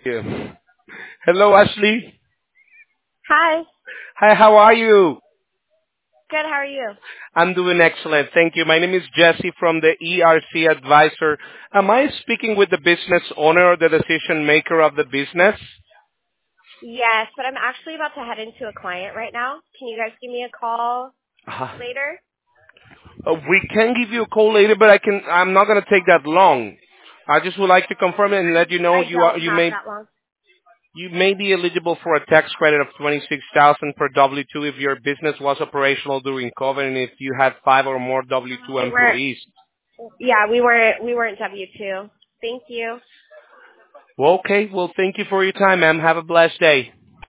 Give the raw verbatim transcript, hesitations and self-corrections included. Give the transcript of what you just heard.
Yeah. Hello, Ashley. Hi. Hi, how are you? Good. How are you? I'm doing excellent. Thank you. My name is Jesse from the E R C Advisor. Am I speaking with the business owner or the decision maker of the business? Yes, but I'm actually about to head into a client right now. Can you guys give me a call Uh, later? uh, we can give you a call later, but I can. I'm not going to take that long. I just would like to confirm it and let you know I you don't are you have may that long. you may be eligible for a tax credit of twenty-six thousand per W two if your business was operational during COVID and if you had five or more W two We weren't. employees. Yeah, we weren't. We weren't W two. Thank you. Well, okay. Well, thank you for your time, ma'am. Have a blessed day.